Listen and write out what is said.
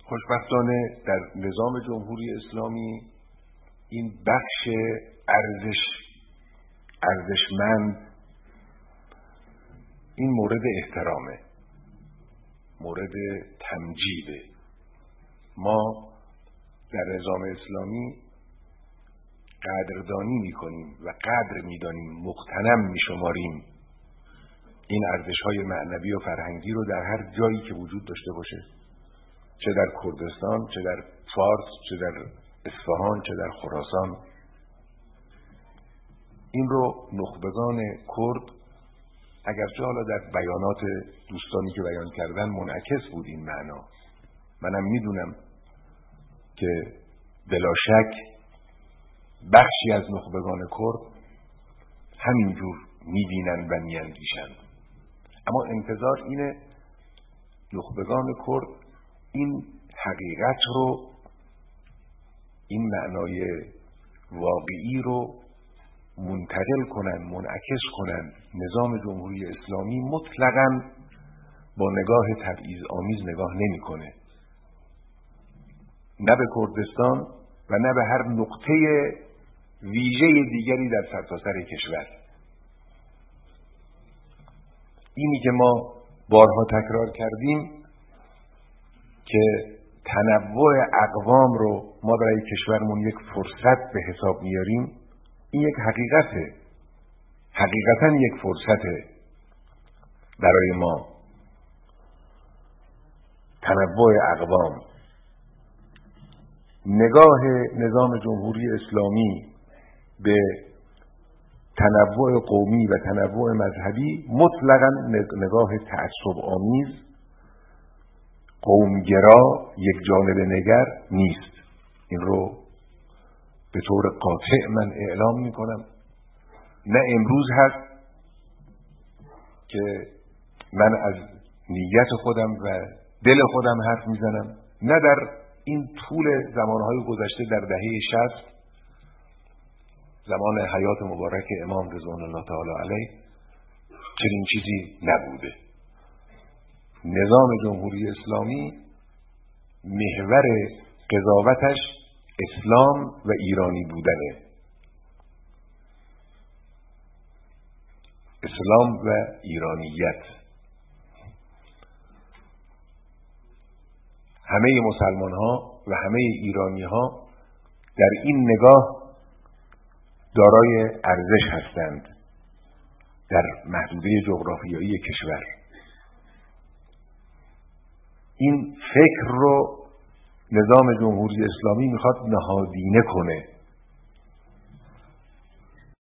خوشبختانه در نظام جمهوری اسلامی این بخش ارزشمند این مورد احترامه، مورد تمجیده. ما در نظام اسلامی قدردانی میکنیم و قدر میدانیم، مغتنم میشماریم این ارزش‌های معنوی و فرهنگی رو در هر جایی که وجود داشته باشه، چه در کردستان، چه در فارس، چه در اصفهان، چه در خراسان. این رو نخبگان کرد، اگرچه حالا در بیانات دوستانی که بیان کردن منعکس بود این معنا، منم میدونم که بلا شک بخشی از نخبگان کرد همینجور میبینن و میاندیشن، اما انتظار اینه نخبگان کرد این حقیقت رو، این معنای واقعی رو منتقل کنن، منعکس کنن. نظام جمهوری اسلامی مطلقاً با نگاه تبعیض آمیز نگاه نمی‌کنه، نه به کردستان و نه به هر نقطه ویژه دیگری در سرتاسر کشور. اینی که ما بارها تکرار کردیم که تنوع اقوام رو ما برای کشورمون یک فرصت به حساب میاریم، این یک حقیقته، حقیقتاً یک فرصته برای ما. تنوع اقوام، نگاه نظام جمهوری اسلامی به تنوع قومی و تنوع مذهبی مطلقاً نگاه تعصب آمیز، قومگرا، یک جانب نگر نیست. این رو به طور قاطع من اعلام میکنم. نه امروز هست که من از نیت خودم و دل خودم حرف میزنم، نه در این طول زمانهای گذشته در دهه 60 زمان حیات مبارک امام رضوان الله تعالی علیه چنین چیزی نبوده. نظام جمهوری اسلامی محور قضاوتش اسلام و ایرانی بودنه، اسلام و ایرانیت. همه مسلمان ها و همه ایرانی ها در این نگاه دارای ارزش هستند در محدوده جغرافیایی کشور. این فکر رو نظام جمهوری اسلامی میخواد نهادینه کنه